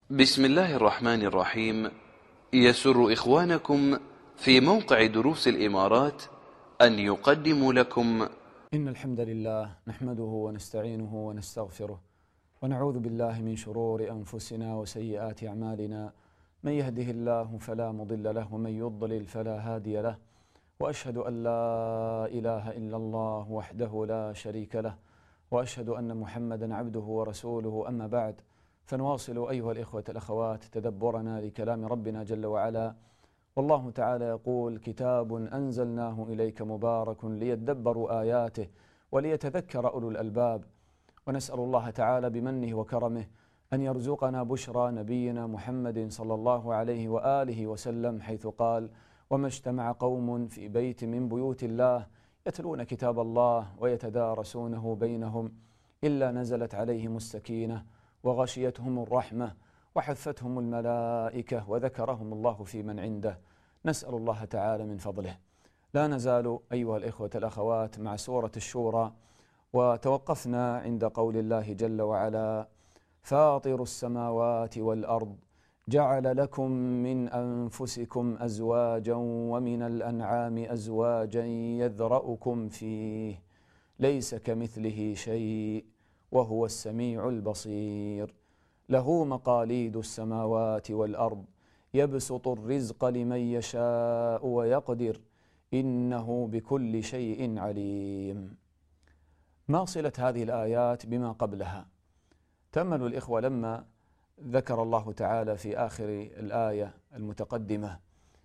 بسم الله الرحمن الرحيم. يسر إخوانكم في موقع دروس الإمارات أن يقدموا لكم إن الحمد لله نحمده ونستعينه ونستغفره ونعوذ بالله من شرور أنفسنا وسيئات أعمالنا. من يهده الله فلا مضل له ومن يضلل فلا هادي له، وأشهد أن لا إله إلا الله وحده لا شريك له، وأشهد أن محمدا عبده ورسوله. أما بعد، فنواصل أيها الإخوة الأخوات تدبرنا لكلام ربنا جل وعلا. والله تعالى يقول: كتاب أنزلناه إليك مبارك ليدبروا آياته وليتذكر أولو الألباب. ونسأل الله تعالى بمنه وكرمه أن يرزقنا بشرى نبينا محمد صلى الله عليه وآله وسلم، حيث قال: وما اجتمع قوم في بيت من بيوت الله يتلون كتاب الله ويتدارسونه بينهم إلا نزلت عليهم السكينة وغشيتهم الرحمة وحفتهم الملائكة وذكرهم الله في من عنده. نسأل الله تعالى من فضله. لا نزال أيها الإخوة الأخوات مع سورة الشورى، وتوقفنا عند قول الله جل وعلا: فاطر السماوات والأرض جعل لكم من أنفسكم أزواجا ومن الأنعام أزواجا يذرأكم فيه ليس كمثله شيء وهو السميع البصير. له مقاليد السماوات والأرض يبسط الرزق لمن يشاء ويقدر إنه بكل شيء عليم. ما صلة هذه الآيات بما قبلها؟ تأملوا الإخوة لما ذكر الله تعالى في آخر الآية المتقدمة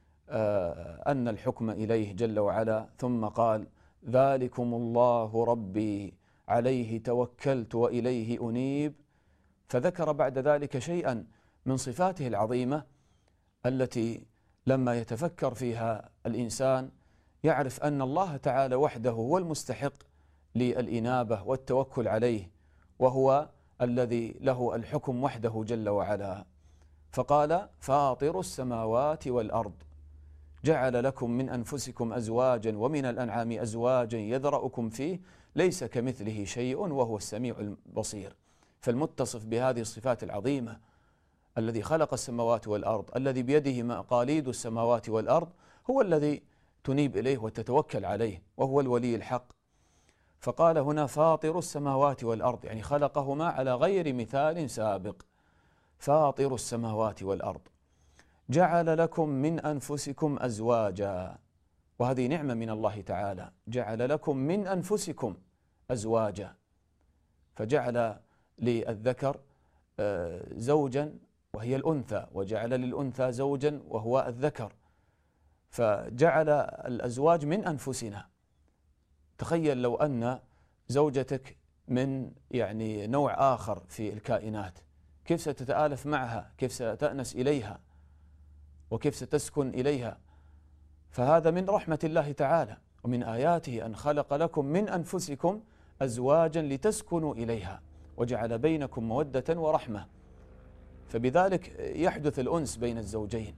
أن الحكم إليه جل وعلا، ثم قال: ذلكم الله ربي عليه توكلت وإليه أنيب. فذكر بعد ذلك شيئا من صفاته العظيمة التي لما يتفكر فيها الإنسان يعرف أن الله تعالى وحده هو المستحق للإنابة والتوكل عليه، وهو الذي له الحكم وحده جل وعلا. فقال: فاطر السماوات والأرض جعل لكم من أنفسكم أزواجا ومن الأنعام أزواجا يذرأكم فيه ليس كمثله شيء وهو السميع البصير. فالمتصف بهذه الصفات العظيمة الذي خلق السماوات والأرض، الذي بيده مقاليد السماوات والأرض، هو الذي تنيب إليه وتتوكل عليه، وهو الولي الحق. فقال هنا: فاطر السماوات والأرض، يعني خلقهما على غير مثال سابق. فاطر السماوات والأرض جعل لكم من أنفسكم أزواجا، وهذه نعمة من الله تعالى، جعل لكم من أنفسكم أزواجا، فجعل للذكر زوجا وهي الأنثى، وجعل للأنثى زوجا وهو الذكر، فجعل الأزواج من أنفسنا. تخيل لو أن زوجتك من نوع آخر في الكائنات، كيف ستتآلف معها، كيف ستأنس إليها، وكيف ستسكن إليها. فهذا من رحمة الله تعالى، ومن آياته أن خلق لكم من أنفسكم أزواجا لتسكنوا إليها وجعل بينكم مودة ورحمة، فبذلك يحدث الأنس بين الزوجين.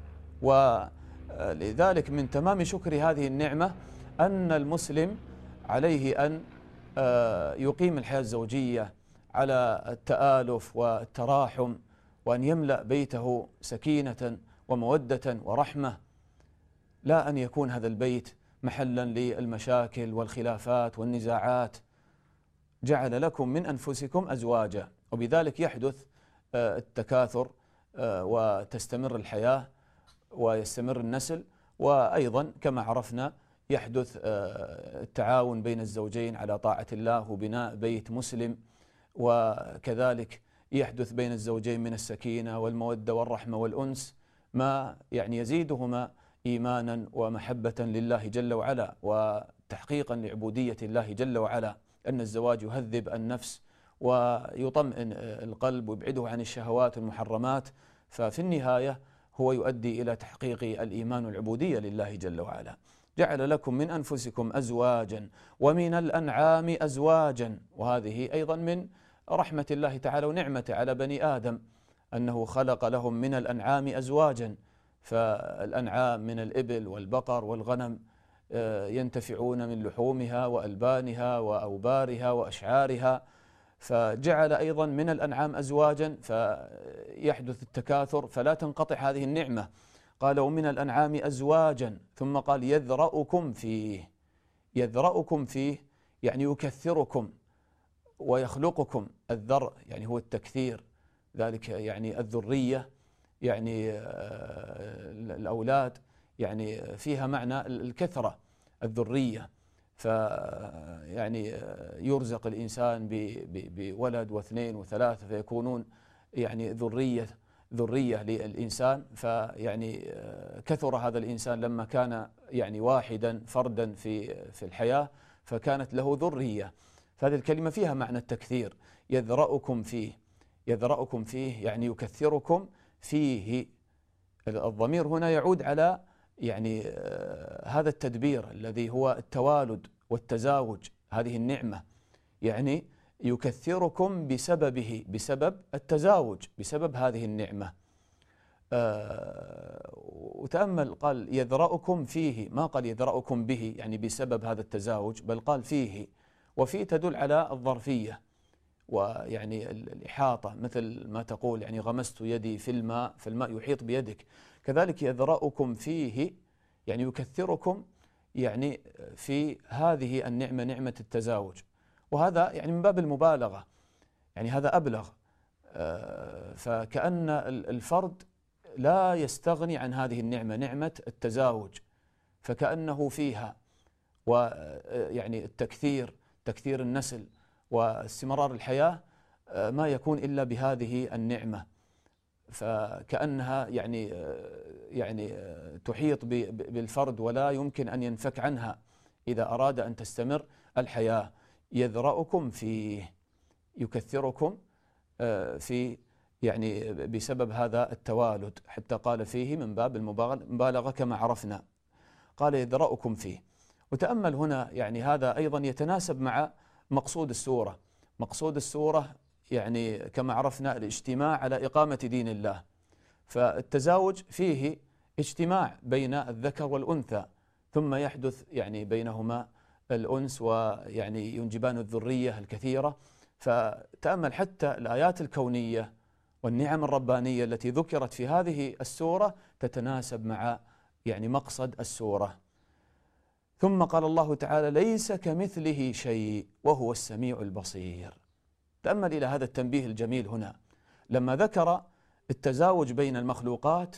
ولذلك من تمام شكر هذه النعمة أن المسلم عليه أن يقيم الحياة الزوجية على التآلف والتراحم، وأن يملأ بيته سكينة ومودة ورحمة، لا أن يكون هذا البيت محلا للمشاكل والخلافات والنزاعات. جعل لكم من أنفسكم أزواجا، وبذلك يحدث التكاثر وتستمر الحياة ويستمر النسل، وأيضا كما عرفنا يحدث التعاون بين الزوجين على طاعة الله وبناء بيت مسلم، وكذلك يحدث بين الزوجين من السكينة والمودة والرحمة والأنس ما يزيدهما إيمانا ومحبة لله جل وعلا وتحقيقا لعبودية الله جل وعلا. أن الزواج يهذب النفس ويطمئن القلب ويبعده عن الشهوات والمحرمات، ففي النهاية هو يؤدي إلى تحقيق الإيمان والعبودية لله جل وعلا. جعل لكم من أنفسكم أزواجا ومن الأنعام أزواجا، وهذه أيضا من رحمة الله تعالى ونعمته على بني آدم أنه خلق لهم من الأنعام أزواجا. فالأنعام من الإبل والبقر والغنم ينتفعون من لحومها وألبانها وأوبارها وأشعارها، فجعل أيضا من الأنعام أزواجا فيحدث التكاثر فلا تنقطع هذه النعمة. قال ومن الأنعام أزواجا، ثم قال يذرأكم فيه. يذرأكم فيه يعني يكثركم ويخلقكم. الذرء يعني هو التكثير، ذلك يعني الذرية، يعني الأولاد، يعني فيها معنى الكثرة الذرية. فيعني يرزق الإنسان بولد واثنين وثلاثة فيكونون يعني ذرية للإنسان. فيعني كثر هذا الإنسان لما كان يعني واحدا فردا في الحياة فكانت له ذرية. فهذه الكلمة فيها معنى التكثير. يذرأكم فيه، يذرأكم فيه يعني يكثركم فيه. الضمير هنا يعود على يعني هذا التدبير الذي هو التوالد والتزاوج، هذه النعمة، يعني يكثركم بسببه، بسبب التزاوج، بسبب هذه النعمة. وتأمل قال يذرأكم فيه، ما قال يذرأكم به يعني بسبب هذا التزاوج، بل قال فيه. وفيه تدل على الظرفية ويعني الإحاطة، مثل ما تقول يعني غمست يدي في الماء فالماء يحيط بيدك. كذلك يذرأكم فيه يعني يكثركم يعني في هذه النعمة، نعمة التزاوج. وهذا يعني من باب المبالغة، يعني هذا أبلغ. فكأن الفرد لا يستغني عن هذه النعمة، نعمة التزاوج، فكأنه فيها ويعني تكثير النسل واستمرار الحياة ما يكون إلا بهذه النعمة. فكأنها يعني تحيط بالفرد ولا يمكن أن ينفك عنها إذا أراد أن تستمر الحياة. يذرأكم فيه، يكثركم في يعني بسبب هذا التوالد، حتى قال فيه من باب المبالغة كما عرفنا. قال يذرأكم فيه. وتأمل هنا يعني هذا أيضا يتناسب مع مقصود السورة. مقصود السورة يعني كما عرفنا الاجتماع على إقامة دين الله. فالتزاوج فيه اجتماع بين الذكر والأنثى، ثم يحدث يعني بينهما الأنس ويعني ينجبان الذرية الكثيرة. فتأمل حتى الآيات الكونية والنعم الربانية التي ذكرت في هذه السورة تتناسب مع يعني مقصد السورة. ثم قال الله تعالى ليس كمثله شيء وهو السميع البصير. تأمل إلى هذا التنبيه الجميل هنا لما ذكر التزاوج بين المخلوقات،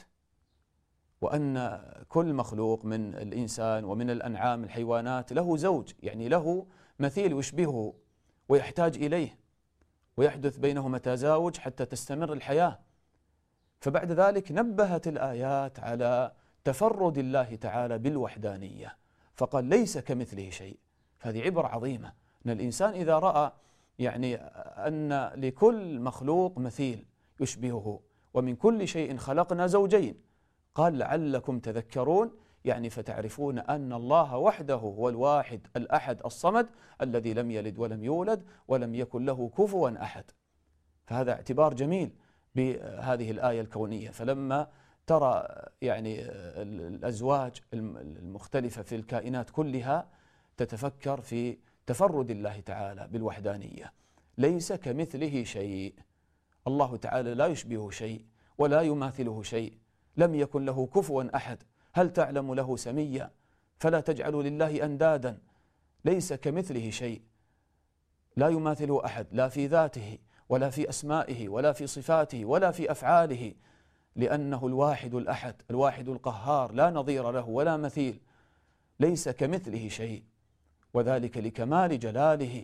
وأن كل مخلوق من الإنسان ومن الأنعام الحيوانات له زوج، يعني له مثيل يشبهه ويحتاج إليه، ويحدث بينهما تزاوج حتى تستمر الحياة. فبعد ذلك نبهت الآيات على تفرد الله تعالى بالوحدانية، فقال ليس كمثله شيء. هذه عبرة عظيمة، أن الإنسان إذا رأى يعني أن لكل مخلوق مثيل يشبهه، ومن كل شيء خلقنا زوجين، قال لعلكم تذكرون، يعني فتعرفون أن الله وحده هو الواحد الأحد الصمد الذي لم يلد ولم يولد ولم يكن له كفوا أحد. فهذا اعتبار جميل بهذه الآية الكونية. فلما ترى يعني الأزواج المختلفة في الكائنات كلها تتفكر في تفرد الله تعالى بالوحدانية. ليس كمثله شيء، الله تعالى لا يشبهه شيء ولا يماثله شيء، لم يكن له كفوا أحد. هل تعلم له سميا؟ فلا تجعلوا لله أندادا. ليس كمثله شيء، لا يماثله أحد، لا في ذاته ولا في أسمائه ولا في صفاته ولا في أفعاله، لأنه الواحد الأحد الواحد القهار، لا نظير له ولا مثيل. ليس كمثله شيء، وذلك لكمال جلاله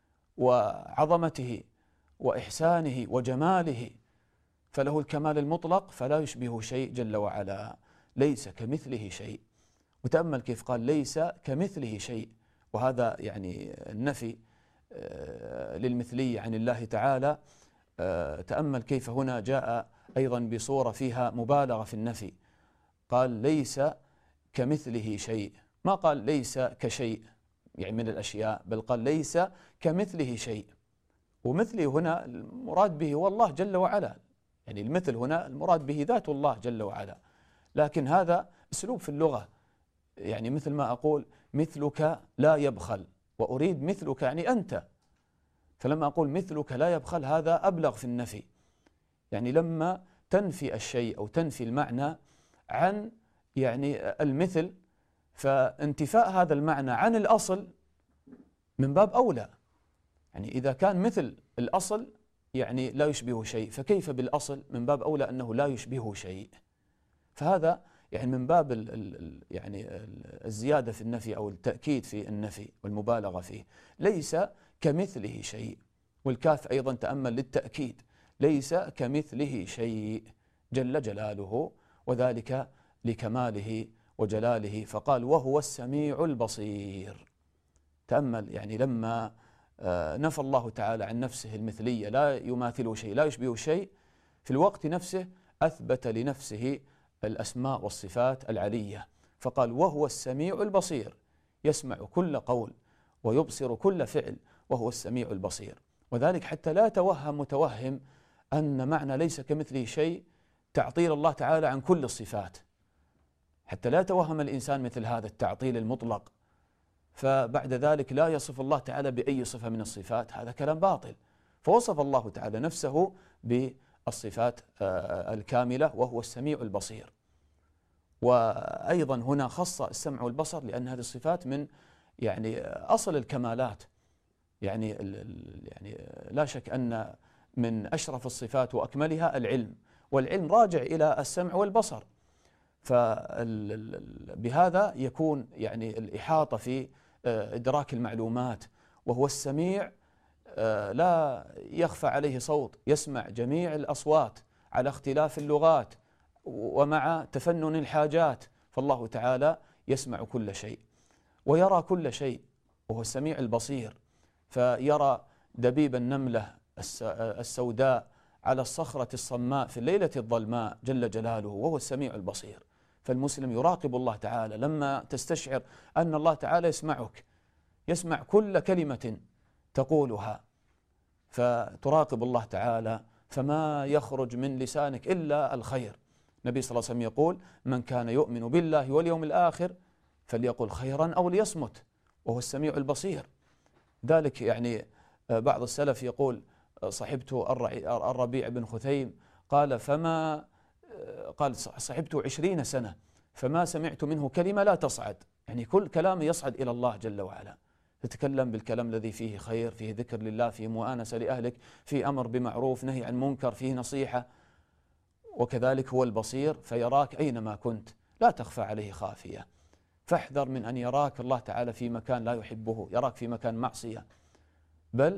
وعظمته وإحسانه وجماله، فله الكمال المطلق فلا يشبه شيء جل وعلا. ليس كمثله شيء. وتأمل كيف قال ليس كمثله شيء، وهذا يعني النفي للمثلية عن الله تعالى. تأمل كيف هنا جاء أيضا بصورة فيها مبالغة في النفي. قال ليس كمثله شيء، ما قال ليس كشيء يعني من الأشياء، بل قال ليس كمثله شيء. ومثله هنا المراد به هو الله جل وعلا، يعني المثل هنا المراد به ذات الله جل وعلا. لكن هذا أسلوب في اللغة، يعني مثل ما أقول مثلك لا يبخل، وأريد مثلك يعني أنت. فلما أقول مثلك لا يبخل هذا أبلغ في النفي، يعني لما تنفي الشيء أو تنفي المعنى عن يعني المثل، فانتفاء هذا المعنى عن الأصل من باب أولى. يعني إذا كان مثل الأصل يعني لا يشبهه شيء، فكيف بالأصل؟ من باب أولى أنه لا يشبهه شيء. فهذا يعني من باب يعني الزيادة في النفي أو التأكيد في النفي والمبالغة فيه. ليس كمثله شيء، والكاف أيضا تأمل للتأكيد، ليس كمثله شيء جل جلاله، وذلك لكماله وجلاله، فقال وهو السميع البصير. تأمل يعني لما نفى الله تعالى عن نفسه المثلية، لا يماثله شيء لا يشبهه شيء، في الوقت نفسه أثبت لنفسه الأسماء والصفات العلية، فقال وهو السميع البصير، يسمع كل قول ويبصر كل فعل، وهو السميع البصير. وذلك حتى لا يتوهم متوهم أن معنى ليس كمثله شيء تعطيل الله تعالى عن كل الصفات، حتى لا يتوهم الإنسان مثل هذا التعطيل المطلق، فبعد ذلك لا يصف الله تعالى بأي صفة من الصفات، هذا كلام باطل. فوصف الله تعالى نفسه بالصفات الكاملة وهو السميع البصير. وأيضا هنا خص السمع والبصر لأن هذه الصفات من يعني أصل الكمالات، يعني لا شك أن من أشرف الصفات وأكملها العلم، والعلم راجع إلى السمع والبصر، فبهذا يكون يعني الإحاطة في إدراك المعلومات. وهو السميع لا يخفى عليه صوت، يسمع جميع الأصوات على اختلاف اللغات ومع تفنن الحاجات، فالله تعالى يسمع كل شيء ويرى كل شيء، وهو السميع البصير، فيرى دبيب النملة السوداء على الصخرة الصماء في الليلة الظلماء جل جلاله، وهو السميع البصير. فالمسلم يراقب الله تعالى لما تستشعر أن الله تعالى يسمعك، يسمع كل كلمة تقولها، فتراقب الله تعالى فما يخرج من لسانك إلا الخير. النبي صلى الله عليه وسلم يقول من كان يؤمن بالله واليوم الآخر فليقل خيرا أو ليصمت، وهو السميع البصير. ذلك يعني بعض السلف يقول صحبت الربيع بن خثيم قال صحبت 20 سنة فما سمعت منه كلمة لا تصعد، يعني كل كلام يصعد إلى الله جل وعلا، تتكلم بالكلام الذي فيه خير، فيه ذكر لله، فيه مؤانسة لأهلك، فيه أمر بمعروف، نهي عن منكر، فيه نصيحة. وكذلك هو البصير فيراك أينما كنت، لا تخفى عليه خافية، فاحذر من أن يراك الله تعالى في مكان لا يحبه، يراك في مكان معصية، بل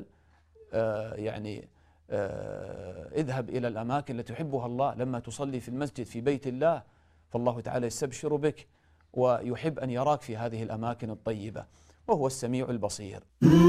اذهب إلى الأماكن التي يحبها الله. لما تصلي في المسجد في بيت الله فالله تعالى يستبشر بك ويحب أن يراك في هذه الأماكن الطيبة، وهو السميع البصير.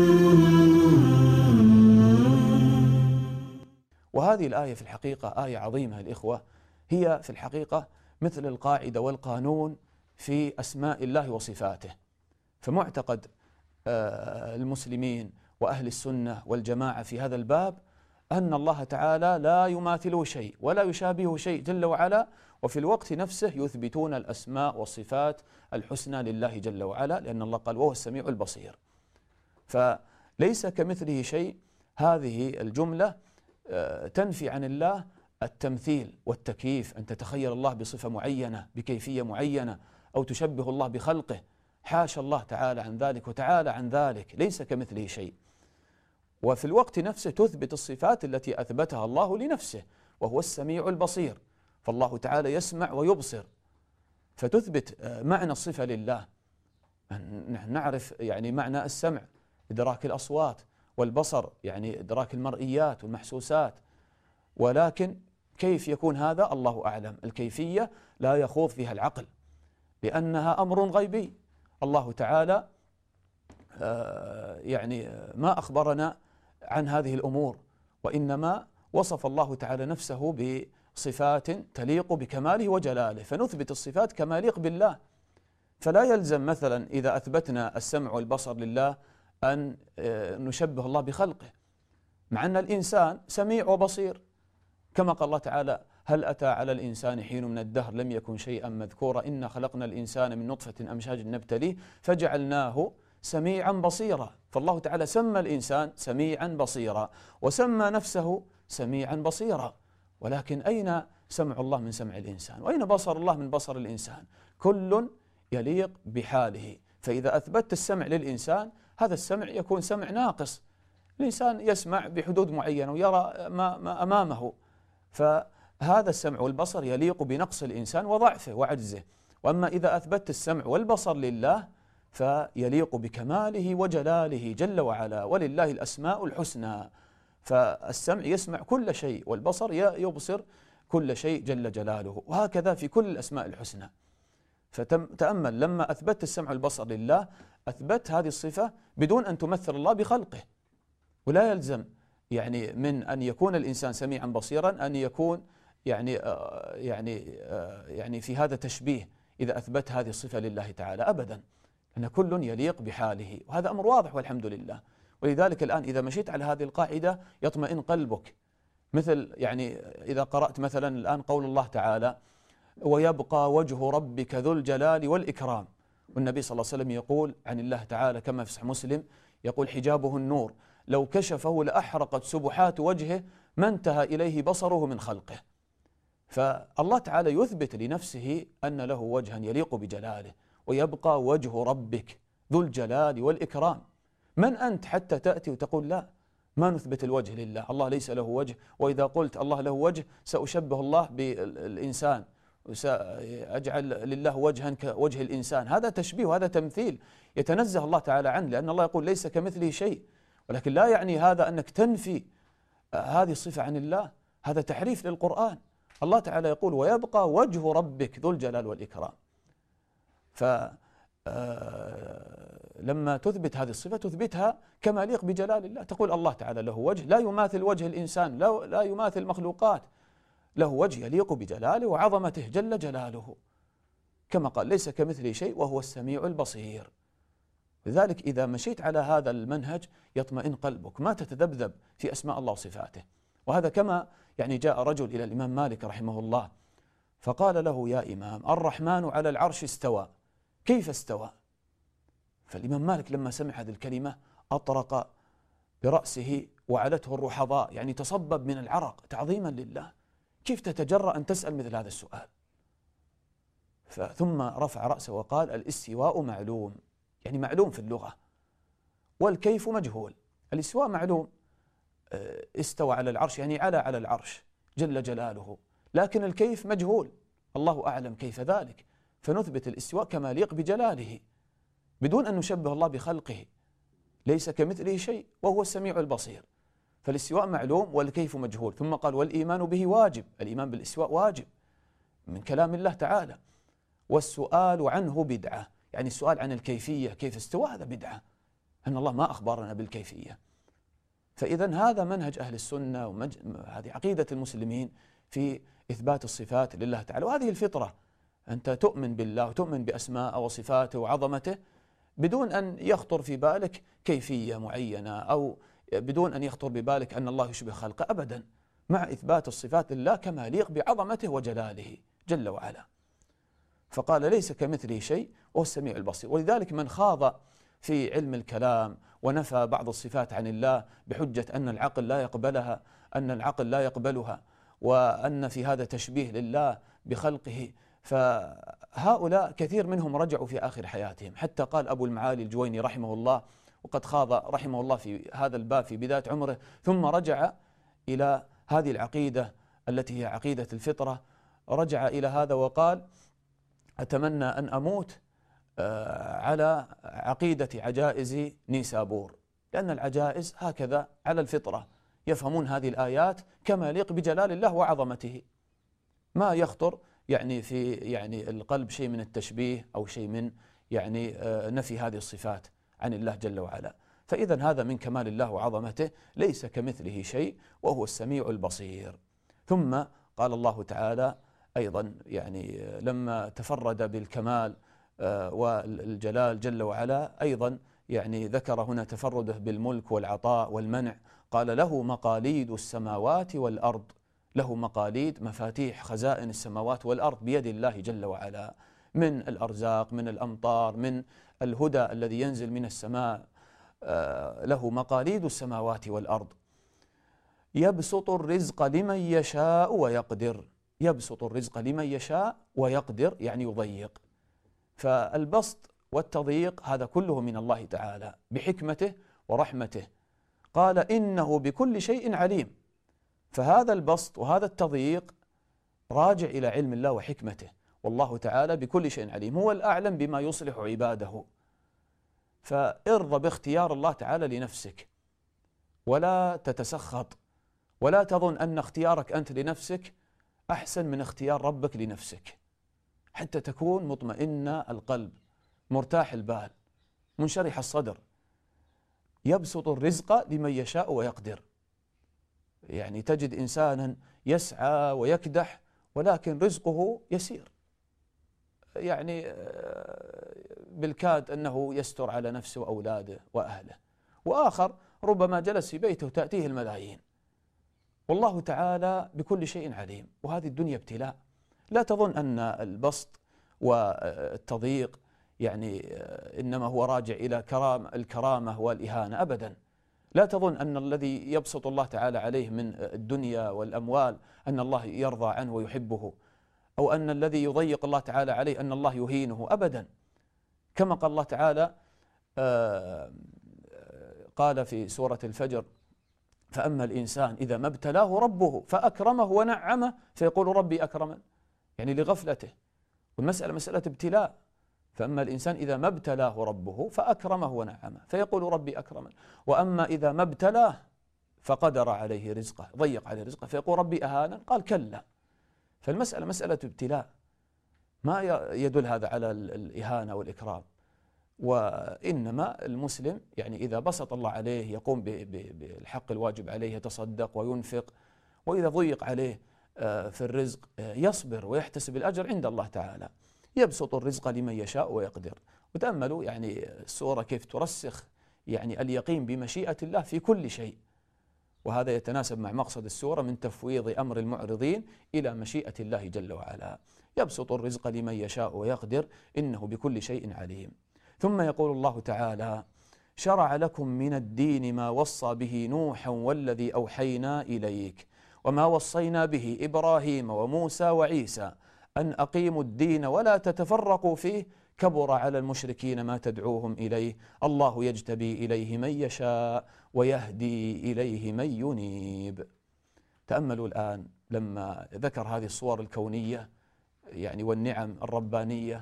وهذه الآية في الحقيقة آية عظيمة الإخوة، هي في الحقيقة مثل القاعدة والقانون في أسماء الله وصفاته. فمعتقد المسلمين وأهل السنة والجماعة في هذا الباب أن الله تعالى لا يماثله شيء ولا يشابهه شيء جل وعلا، وفي الوقت نفسه يثبتون الأسماء والصفات الحسنى لله جل وعلا، لأن الله قال وهو السميع البصير. فليس كمثله شيء، هذه الجملة تنفي عن الله التمثيل والتكييف، أن تتخيل الله بصفة معينة بكيفية معينة أو تشبه الله بخلقه، حاشا الله تعالى عن ذلك وتعالى عن ذلك، ليس كمثله شيء. وفي الوقت نفسه تثبت الصفات التي أثبتها الله لنفسه، وهو السميع البصير، فالله تعالى يسمع ويبصر، فتثبت معنى الصفة لله. نحن نعرف يعني معنى السمع إدراك الأصوات، والبصر يعني إدراك المرئيات والمحسوسات، ولكن كيف يكون هذا الله أعلم، الكيفية لا يخوض فيها العقل لأنها أمر غيبي. الله تعالى يعني ما أخبرنا عن هذه الأمور، وإنما وصف الله تعالى نفسه بصفات تليق بكماله وجلاله، فنثبت الصفات كما يليق بالله. فلا يلزم مثلا إذا أثبتنا السمع والبصر لله أن نشبه الله بخلقه، مع أن الإنسان سميع وبصير، كما قال الله تعالى هل أتى على الإنسان حين من الدهر لم يكن شيئا مذكورا إنا خلقنا الإنسان من نطفة أمشاج نبتليه فجعلناه سميعا بصيرا. فالله تعالى سمى الإنسان سميعا بصيرا وسمى نفسه سميعا بصيرا. ولكن أين سمع الله من سمع الإنسان؟ وأين بصر الله من بصر الإنسان؟ كل يليق بحاله. فإذا أثبتت السمع للإنسان هذا السمع يكون سمع ناقص، الإنسان يسمع بحدود معينة ويرى ما أمامه، فهذا السمع والبصر يليق بنقص الإنسان وضعفه وعجزه. وأما إذا أثبتت السمع والبصر لله فيليق بكماله وجلاله جل وعلا، ولله الأسماء الحسنى. فالسمع يسمع كل شيء والبصر يبصر كل شيء جل جلاله، وهكذا في كل الأسماء الحسنى. فتأمل لما أثبت السمع والبصر لله أثبت هذه الصفة بدون أن تمثل الله بخلقه. ولا يلزم يعني من أن يكون الإنسان سميعا بصيرا أن يكون يعني في هذا تشبيه إذا أثبت هذه الصفة لله تعالى أبدا، أن كل يليق بحاله، وهذا أمر واضح والحمد لله. ولذلك الآن إذا مشيت على هذه القاعدة يطمئن قلبك. مثل يعني إذا قرأت مثلا الآن قول الله تعالى ويبقى وجه ربك ذو الجلال والإكرام، والنبي صلى الله عليه وسلم يقول عن الله تعالى كما في صحيح مسلم يقول حجابه النور لو كشفه لأحرقت سبحات وجهه ما انتهى إليه بصره من خلقه. فالله تعالى يثبت لنفسه أن له وجها يليق بجلاله، ويبقى وجه ربك ذو الجلال والإكرام. من أنت حتى تأتي وتقول لا ما نثبت الوجه لله، الله ليس له وجه، وإذا قلت الله له وجه سأشبه الله بالإنسان وسأجعل لله وجها كوجه الإنسان. هذا تشبيه وهذا تمثيل يتنزه الله تعالى عنه، لأن الله يقول ليس كمثله شيء. ولكن لا يعني هذا أنك تنفي هذه الصفة عن الله، هذا تحريف للقرآن. الله تعالى يقول ويبقى وجه ربك ذو الجلال والإكرام. لما تثبت هذه الصفة تثبتها كما يليق بجلال الله، تقول الله تعالى له وجه لا يماثل وجه الإنسان، لا يماثل المخلوقات، له وجه يليق بجلاله وعظمته جل جلاله، كما قال ليس كمثله شيء وهو السميع البصير. لذلك إذا مشيت على هذا المنهج يطمئن قلبك، ما تتذبذب في أسماء الله وصفاته. وهذا كما يعني جاء رجل إلى الإمام مالك رحمه الله فقال له يا إمام الرحمن على العرش استوى، كيف استوى؟ فالإمام مالك لما سمع هذه الكلمة أطرق برأسه وعلته الرحضاء، يعني تصبب من العرق تعظيما لله. كيف تتجرأ أن تسأل مثل هذا السؤال؟ ثم رفع رأسه وقال الاستواء معلوم، يعني معلوم في اللغة، والكيف مجهول. الاستواء معلوم، استوى على العرش يعني على العرش جل جلاله، لكن الكيف مجهول، الله أعلم كيف ذلك. فنثبت الاستواء كما يليق بجلاله بدون أن نشبه الله بخلقه، ليس كمثله شيء وهو السميع البصير. فالاستواء معلوم والكيف مجهول. ثم قال والإيمان به واجب، الإيمان بالاستواء واجب من كلام الله تعالى. والسؤال عنه بدعة، يعني السؤال عن الكيفية كيف استوى هذا بدعة، أن الله ما أخبرنا بالكيفية. فإذا هذا منهج أهل السنة وهذه عقيدة المسلمين في إثبات الصفات لله تعالى. وهذه الفطرة، أنت تؤمن بالله وتؤمن بأسماء وصفاته وعظمته بدون أن يخطر في بالك كيفية معينة، أو بدون أن يخطر ببالك أن الله يشبه خلقه أبدا، مع إثبات الصفات لله كما يليق بعظمته وجلاله جل وعلا. فقال ليس كمثله شيء وهو السميع البصير. ولذلك من خاض في علم الكلام ونفى بعض الصفات عن الله بحجة أن العقل لا يقبلها وأن في هذا تشبيه لله بخلقه، فهؤلاء كثير منهم رجعوا في آخر حياتهم. حتى قال أبو المعالي الجويني رحمه الله، وقد خاض رحمه الله في هذا الباب في بداية عمره، ثم رجع إلى هذه العقيدة التي هي عقيدة الفطرة، رجع إلى هذا وقال أتمنى أن أموت على عقيدة عجائز نيسابور، لأن العجائز هكذا على الفطرة يفهمون هذه الآيات كما يليق بجلال الله وعظمته، ما يخطر يعني في يعني القلب شيء من التشبيه أو شيء من يعني نفي هذه الصفات عن الله جل وعلا. فإذا هذا من كمال الله وعظمته، ليس كمثله شيء وهو السميع البصير. ثم قال الله تعالى أيضا يعني لما تفرد بالكمال والجلال جل وعلا، أيضا يعني ذكر هنا تفرده بالملك والعطاء والمنع، قال له مقاليد السماوات والأرض، له مقاليد مفاتيح خزائن السماوات والأرض بيد الله جل وعلا، من الأرزاق، من الأمطار، من الهدى الذي ينزل من السماء، له مقاليد السماوات والأرض. يبسط الرزق لمن يشاء ويقدر. يبسط الرزق لمن يشاء ويقدر يعني يضيق. فالبسط والتضييق هذا كله من الله تعالى بحكمته ورحمته. قال إنه بكل شيء عليم. فهذا البسط وهذا التضييق راجع إلى علم الله وحكمته، والله تعالى بكل شيء عليم، هو الأعلم بما يصلح عباده. فارض باختيار الله تعالى لنفسك ولا تتسخط، ولا تظن أن اختيارك أنت لنفسك أحسن من اختيار ربك لنفسك، حتى تكون مطمئن القلب، مرتاح البال، منشرح الصدر. يبسط الرزق لمن يشاء ويقدر. يعني تجد إنسانا يسعى ويكدح ولكن رزقه يسير، يعني بالكاد أنه يستر على نفسه وأولاده وأهله، وآخر ربما جلس في بيته تأتيه الملايين. والله تعالى بكل شيء عليم، وهذه الدنيا ابتلاء. لا تظن أن البسط والتضييق يعني إنما هو راجع إلى الكرامة والإهانة، أبدا. لا تظن أن الذي يبسط الله تعالى عليه من الدنيا والأموال أن الله يرضى عنه ويحبه، أو أن الذي يضيق الله تعالى عليه أن الله يهينه، أبدا. كما قال الله تعالى قال في سورة الفجر: فأما الإنسان إذا ما ابتلاه ربه فأكرمه ونعمه فيقول ربي أكرمن، يعني لغفلته، والمسألة مسألة ابتلاء. فأما الإنسان إذا ما ابتلاه ربه فأكرمه ونعمه فيقول ربي أكرمن، وأما إذا ما ابتلاه فقدر عليه رزقه، ضيق عليه رزقه، فيقول ربي أهانن. قال كلا. فالمسألة مسألة ابتلاء، ما يدل هذا على الإهانة والإكرام. وإنما المسلم يعني إذا بسط الله عليه يقوم بالحق الواجب عليه، يتصدق وينفق، وإذا ضيق عليه في الرزق يصبر ويحتسب الأجر عند الله تعالى. يبسط الرزق لمن يشاء ويقدر. وتأملوا يعني السورة كيف ترسخ يعني اليقين بمشيئة الله في كل شيء، وهذا يتناسب مع مقصد السورة من تفويض أمر المعرضين إلى مشيئة الله جل وعلا. يبسط الرزق لمن يشاء ويقدر إنه بكل شيء عليم. ثم يقول الله تعالى: شرع لكم من الدين ما وصى به نوحا والذي أوحينا إليك وما وصينا به إبراهيم وموسى وعيسى أن أقيموا الدين ولا تتفرقوا فيه كبر على المشركين ما تدعوهم إليه الله يجتبي إليه من يشاء ويهدي إليه من ينيب. تأملوا الآن لما ذكر هذه الصور الكونية يعني والنعم الربانية،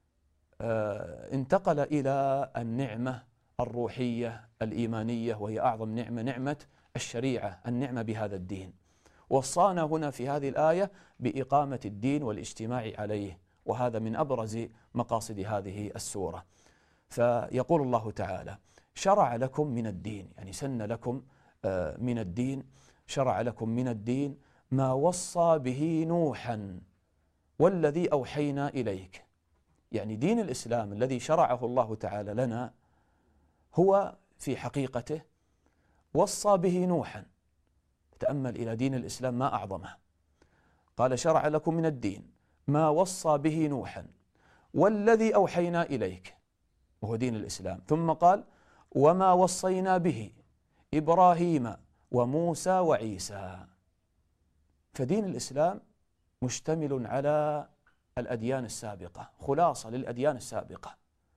انتقل إلى النعمة الروحية الإيمانية، وهي أعظم نعمة، نعمة الشريعة، النعمة بهذا الدين. وصانا هنا في هذه الآية بإقامة الدين والاجتماع عليه، وهذا من أبرز مقاصد هذه السورة. فيقول الله تعالى: شرع لكم من الدين، يعني سن لكم من الدين، شرع لكم من الدين ما وصى به نوحا والذي أوحينا إليك. يعني دين الإسلام الذي شرعه الله تعالى لنا هو في حقيقته وصى به نوحا. تأمل إلى دين الإسلام ما أعظمه. قال: شرع لكم من الدين ما وصى به نوحا والذي أوحينا إليك، وهو دين الإسلام. ثم قال: وما وصينا به إبراهيم وموسى وعيسى. فدين الإسلام مشتمل على الأديان السابقة، خلاصة للأديان السابقة،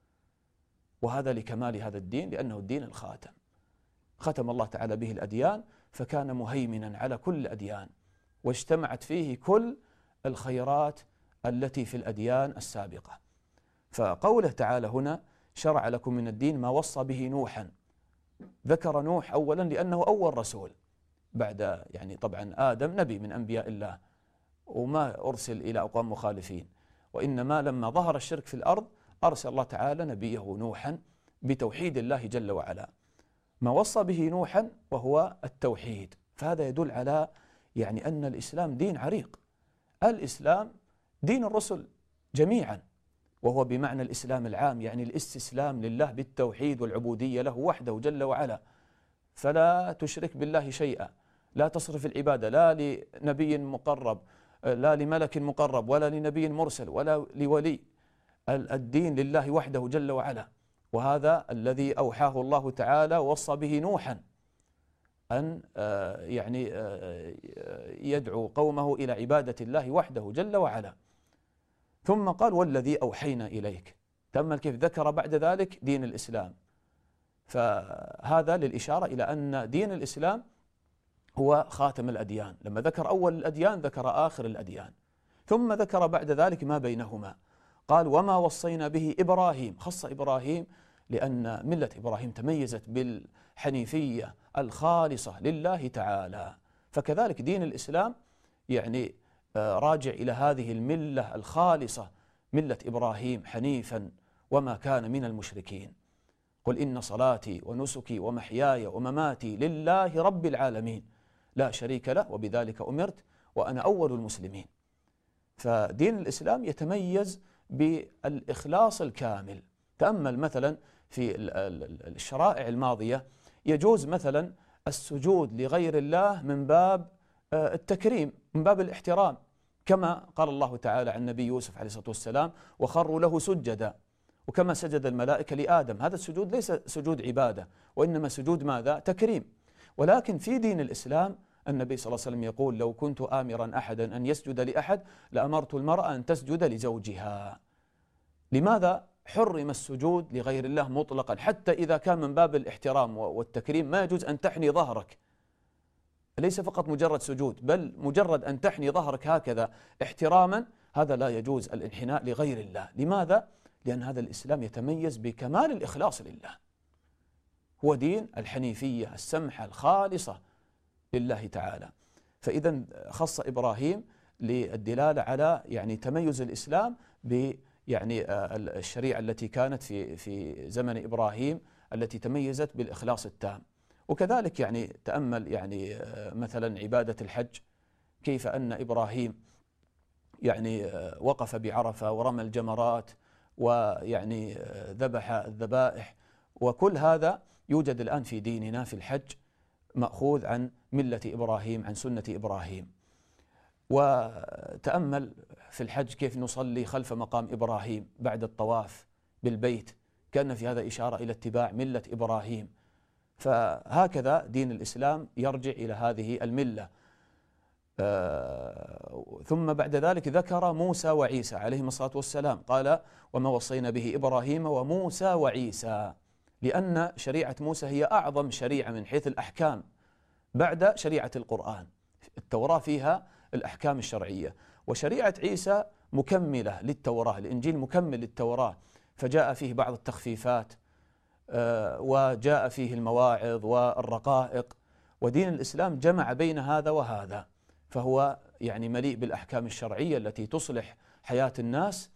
وهذا لكمال هذا الدين لأنه الدين الخاتم، ختم الله تعالى به الأديان فكان مهيمنا على كل الأديان، واجتمعت فيه كل الخيرات التي في الأديان السابقة. فقوله تعالى هنا: شرع لكم من الدين ما وصى به نوحا، ذكر نوح أولا لأنه أول رسول بعد يعني طبعا آدم نبي من أنبياء الله، وما أرسل إلى أقوام مخالفين، وإنما لما ظهر الشرك في الأرض أرسل الله تعالى نبيه نوحا بتوحيد الله جل وعلا. ما وصى به نوحا وهو التوحيد، فهذا يدل على يعني أن الإسلام دين عريق. الإسلام دين الرسل جميعا، وهو بمعنى الإسلام العام، يعني الاستسلام لله بالتوحيد والعبودية له وحده جل وعلا، فلا تشرك بالله شيئا، لا تصرف العبادة لا لنبي مقرب، لا لملك مقرب، ولا لنبي مرسل، ولا لولي، الدين لله وحده جل وعلا، وهذا الذي أوحاه الله تعالى ووصى به نوحا أن يدعو قومه إلى عبادة الله وحده جل وعلا. ثم قال والذي أوحينا إليك. تأمل كيف ذكر بعد ذلك دين الإسلام، فهذا للإشارة إلى أن دين الإسلام هو خاتم الأديان. لما ذكر أول الأديان ذكر آخر الأديان، ثم ذكر بعد ذلك ما بينهما. قال وما وصينا به إبراهيم، خص إبراهيم لأن ملة إبراهيم تميزت بالحنيفية الخالصة لله تعالى، فكذلك دين الإسلام راجع إلى هذه الملة الخالصة، ملة إبراهيم حنيفا وما كان من المشركين. قل إن صلاتي ونسكي ومحياي ومماتي لله رب العالمين لا شريك له وبذلك أمرت وأنا أول المسلمين. فدين الإسلام يتميز بالإخلاص الكامل. تأمل مثلا في الشرائع الماضية يجوز مثلا السجود لغير الله من باب التكريم، من باب الاحترام، كما قال الله تعالى عن النبي يوسف عليه الصلاة والسلام وخروا له سجدا، وكما سجد الملائكة لآدم. هذا السجود ليس سجود عبادة، وإنما سجود ماذا؟ تكريم. ولكن في دين الإسلام النبي صلى الله عليه وسلم يقول لو كنت آمرا أحدا أن يسجد لأحد لأمرت المرأة أن تسجد لزوجها. لماذا حرم السجود لغير الله مطلقا؟ حتى إذا كان من باب الاحترام والتكريم ما يجوز أن تحني ظهرك، ليس فقط مجرد سجود، بل مجرد أن تحني ظهرك هكذا احتراما، هذا لا يجوز الانحناء لغير الله. لماذا؟ لأن هذا الإسلام يتميز بكمال الإخلاص لله، هو دين الحنيفية السمحة الخالصة لله تعالى. فإذا خص إبراهيم للدلالة على تميز الإسلام الشريعة التي كانت في زمن إبراهيم التي تميزت بالإخلاص التام. وكذلك تأمل مثلا عبادة الحج، كيف أن إبراهيم وقف بعرفة ورمى الجمرات ذبح الذبائح، وكل هذا يوجد الآن في ديننا في الحج، مأخوذ عن ملة إبراهيم، عن سنة إبراهيم. وتأمل في الحج كيف نصلي خلف مقام إبراهيم بعد الطواف بالبيت، كان في هذا إشارة إلى اتباع ملة إبراهيم. فهكذا دين الإسلام يرجع إلى هذه الملة. ثم بعد ذلك ذكر موسى وعيسى عليهما الصلاة والسلام، قال وما وصينا به إبراهيم وموسى وعيسى، لأن شريعة موسى هي أعظم شريعة من حيث الأحكام بعد شريعة القرآن. التوراة فيها الأحكام الشرعية، وشريعة عيسى مكملة للتوراة، الإنجيل مكمل للتوراة، فجاء فيه بعض التخفيفات وجاء فيه المواعظ والرقائق. ودين الإسلام جمع بين هذا وهذا، فهو مليء بالأحكام الشرعية التي تصلح حياة الناس.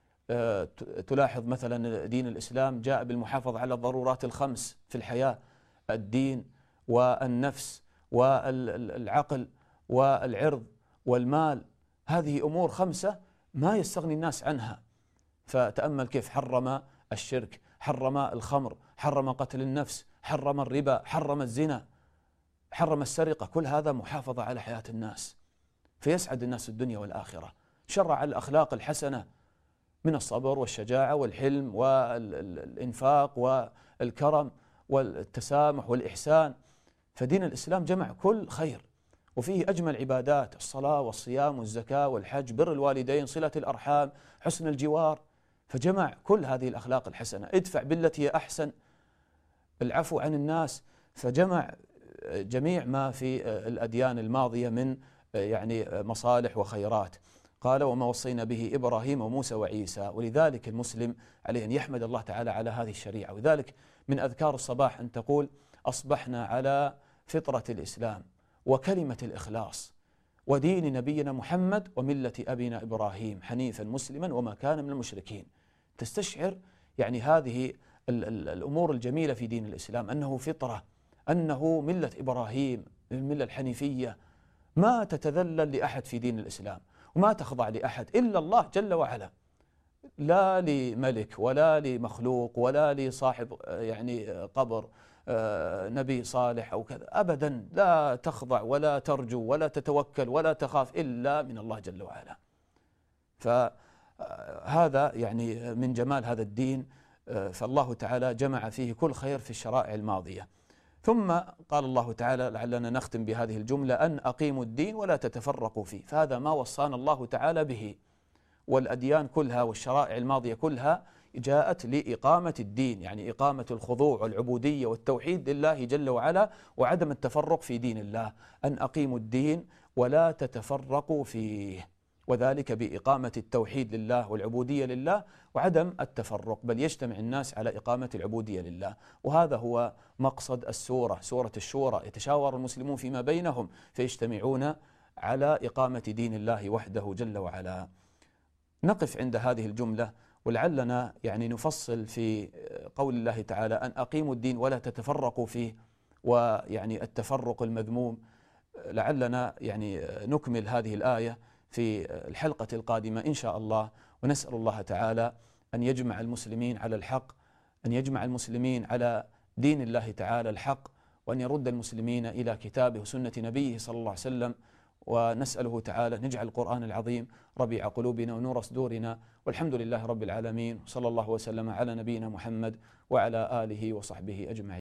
تلاحظ مثلا دين الإسلام جاء بالمحافظة على الضرورات الخمس في الحياة: الدين والنفس والعقل والعرض والمال. هذه أمور خمسة ما يستغني الناس عنها. فتأمل كيف حرم الشرك، حرم الخمر، حرم قتل النفس، حرم الربا، حرم الزنا، حرم السرقة. كل هذا محافظة على حياة الناس فيسعد الناس الدنيا والآخرة. شرع الأخلاق الحسنة من الصبر والشجاعة والحلم والإنفاق والكرم والتسامح والإحسان. فدين الإسلام جمع كل خير، وفيه أجمل عبادات: الصلاة والصيام والزكاة والحج، بر الوالدين، صلة الأرحام، حسن الجوار. فجمع كل هذه الأخلاق الحسنة. ادفع بالتي هي أحسن، العفو عن الناس. فجمع جميع ما في الأديان الماضية من مصالح وخيرات. قال وما وصينا به إبراهيم وموسى وعيسى. ولذلك المسلم عليه أن يحمد الله تعالى على هذه الشريعة. وذلك من أذكار الصباح أن تقول أصبحنا على فطرة الإسلام وكلمة الإخلاص ودين نبينا محمد وملة أبينا إبراهيم حنيفا مسلما وما كان من المشركين. تستشعر هذه الأمور الجميلة في دين الإسلام، أنه فطرة، أنه ملة إبراهيم، الملة الحنيفية، ما تتذلل لأحد في دين الإسلام وما تخضع لأحد إلا الله جل وعلا، لا لملك ولا لمخلوق ولا لصاحب قبر نبي صالح أو كذا أبدا. لا تخضع ولا ترجو ولا تتوكل ولا تخاف إلا من الله جل وعلا. هذا يعني من جمال هذا الدين. فالله تعالى جمع فيه كل خير في الشرائع الماضية. ثم قال الله تعالى، لعلنا نختم بهذه الجملة، أن أقيموا الدين ولا تتفرقوا فيه. فهذا ما وصانا الله تعالى به، والأديان كلها والشرائع الماضية كلها جاءت لإقامة الدين، يعني إقامة الخضوع والعبودية والتوحيد لله جل وعلا، وعدم التفرق في دين الله. أن أقيموا الدين ولا تتفرقوا فيه، وذلك بإقامة التوحيد لله والعبودية لله وعدم التفرق، بل يجتمع الناس على إقامة العبودية لله. وهذا هو مقصد السورة، سورة الشورى. يتشاور المسلمون فيما بينهم فيجتمعون على إقامة دين الله وحده جل وعلا. نقف عند هذه الجملة، ولعلنا يعني نفصل في قول الله تعالى أن أقيموا الدين ولا تتفرقوا فيه، ويعني التفرق المذموم. لعلنا يعني نكمل هذه الآية في الحلقة القادمة إن شاء الله، ونسأل الله تعالى أن يجمع المسلمين على الحق، أن يجمع المسلمين على دين الله تعالى الحق، وأن يرد المسلمين إلى كتابه وسنة نبيه صلى الله عليه وسلم. ونسأله تعالى أن يجعل القرآن العظيم ربيع قلوبنا ونور صدورنا، والحمد لله رب العالمين، صلى الله وسلم على نبينا محمد وعلى آله وصحبه أجمعين.